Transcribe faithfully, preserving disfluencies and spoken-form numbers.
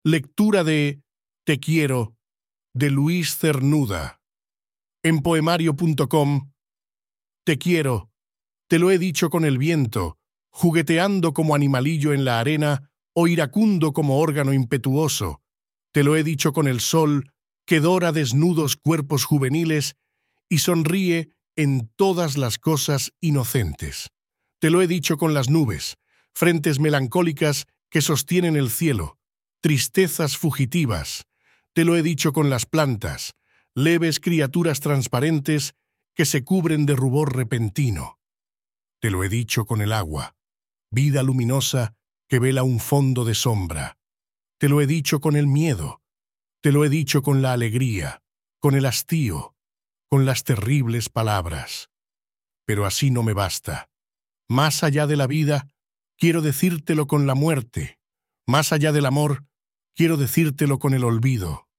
Lectura de Te quiero, de Luis Cernuda. En poemario punto com. Te quiero, te lo he dicho con el viento, jugueteando como animalillo en la arena o iracundo como órgano impetuoso. Te lo he dicho con el sol, que dora desnudos cuerpos juveniles y sonríe en todas las cosas inocentes. Te lo he dicho con las nubes, frentes melancólicas que sostienen el cielo, tristezas fugitivas. Te lo he dicho con las plantas, leves criaturas transparentes que se cubren de rubor repentino. Te lo he dicho con el agua, vida luminosa que vela un fondo de sombra. Te lo he dicho con el miedo, te lo he dicho con la alegría, con el hastío, con las terribles palabras. Pero así no me basta. Más allá de la vida, quiero decírtelo con la muerte. Más allá del amor, quiero decírtelo con el olvido.